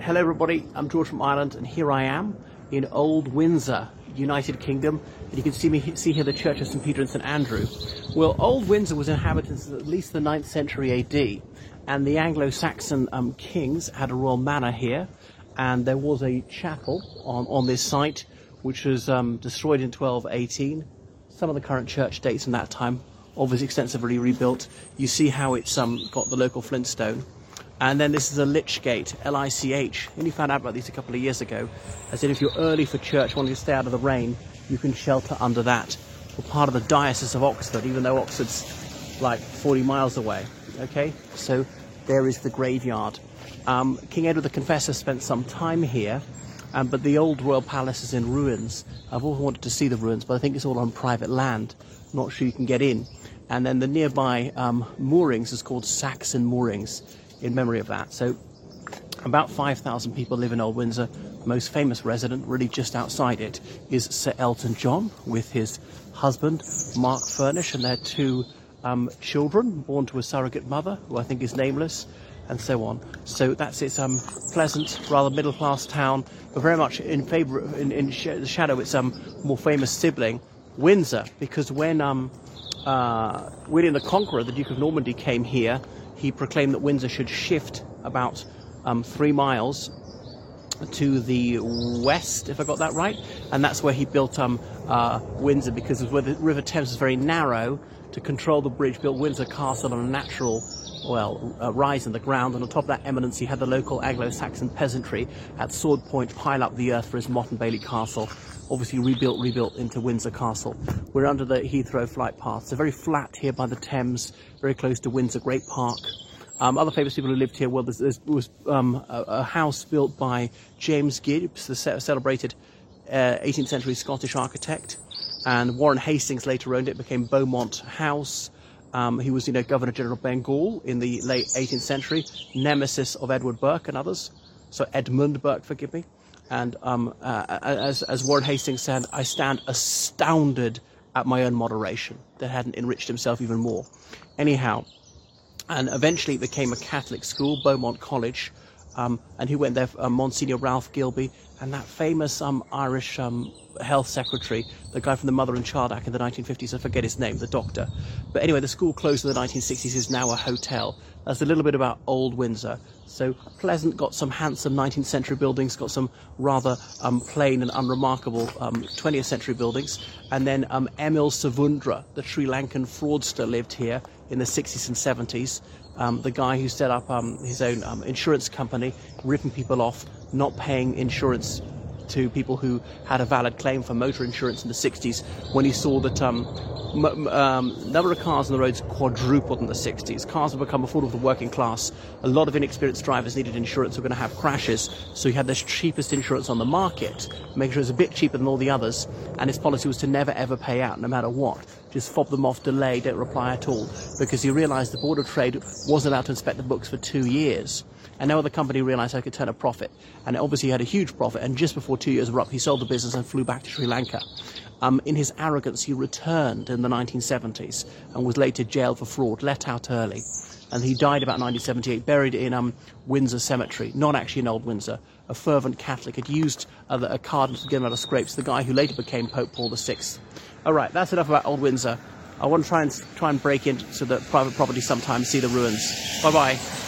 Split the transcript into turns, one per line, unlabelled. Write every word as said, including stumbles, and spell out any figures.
Hello everybody, I'm George from Ireland and here I am in Old Windsor, United Kingdom, and you can see me see here the Church of Saint Peter and Saint Andrew. Well, Old Windsor was inhabited since at least the ninth century A D, and the Anglo-Saxon um, kings had a royal manor here, and there was a chapel on, on this site which was um, destroyed in twelve eighteen. Some of the current church dates from that time, obviously extensively rebuilt. You see how it's um, got the local flintstone. And then this is a lich gate, L I C H. I only found out about these a couple of years ago. I said if you're early for church, wanting to stay out of the rain, you can shelter under that. We're part of the Diocese of Oxford, even though Oxford's like forty miles away. Okay, so there is the graveyard. Um, King Edward the Confessor spent some time here, um, but the old royal palace is in ruins. I've always wanted to see the ruins, but I think it's all on private land. Not sure you can get in. And then the nearby um, moorings is called Saxon Moorings, in memory of that. So about five thousand people live in Old Windsor. The most famous resident, really just outside it, is Sir Elton John with his husband Mark Furnish and their two um, children, born to a surrogate mother who I think is nameless, and so on. So that's its um, pleasant, rather middle-class town, but very much in favour, in, in sh the shadow, its um, more famous sibling, Windsor, because when um, uh, William the Conqueror, the Duke of Normandy, came here, he proclaimed that Windsor should shift about um, three miles to the west, if I got that right, and that's where he built um, uh, Windsor, because where the River Thames is very narrow. To control the bridge, built Windsor Castle on a natural, well, uh, rise in the ground, and on top of that eminence he had the local Anglo-Saxon peasantry at sword point pile up the earth for his Motte and Bailey Castle, obviously rebuilt, rebuilt into Windsor Castle. We're under the Heathrow flight path, so very flat here by the Thames, very close to Windsor Great Park. Um, other famous people who lived here, well, there was um, a, a house built by James Gibbs, the celebrated uh, eighteenth century Scottish architect, and Warren Hastings later owned it, became Beaumont House. Um, he was, you know, Governor General of Bengal in the late eighteenth century, nemesis of Edward Burke and others. So Edmund Burke, forgive me. And um, uh, as, as Warren Hastings said, I stand astounded at my own moderation, that hadn't enriched himself even more. Anyhow, and eventually it became a Catholic school, Beaumont College, um, and he went there, uh, Monsignor Ralph Gilby, and that famous um, Irish um, health secretary, the guy from the Mother and Child Act in the nineteen fifties, I forget his name, the doctor. But anyway, the school closed in the nineteen sixties, is now a hotel. That's a little bit about Old Windsor. So Pleasant got some handsome nineteenth century buildings, got some rather um, plain and unremarkable um, twentieth century buildings. And then um, Emil Savundra, the Sri Lankan fraudster, lived here in the sixties and seventies. Um, the guy who set up um, his own um, insurance company, ripping people off, not paying insurance to people who had a valid claim for motor insurance in the sixties, when he saw that um, m um, number of cars on the roads quadrupled in the sixties. Cars have become affordable for the working class. A lot of inexperienced drivers needed insurance, were going to have crashes, so he had the cheapest insurance on the market, making sure it was a bit cheaper than all the others, and his policy was to never ever pay out, no matter what. Just fob them off, delay, don't reply at all, because he realised the Board of Trade wasn't allowed to inspect the books for two years. And no other company realised how it could turn a profit. And obviously he had a huge profit, and just before two years were up, he sold the business and flew back to Sri Lanka. Um, in his arrogance, he returned in the nineteen seventies and was later jailed for fraud, let out early. And he died about nineteen seventy-eight, buried in um, Windsor Cemetery, not actually in Old Windsor. A fervent Catholic, had used uh, a cardinal to get him out of scrapes, the guy who later became Pope Paul the Sixth. All right, that's enough about Old Windsor. I want to try and, try and break into the private property sometime, see the ruins. Bye-bye.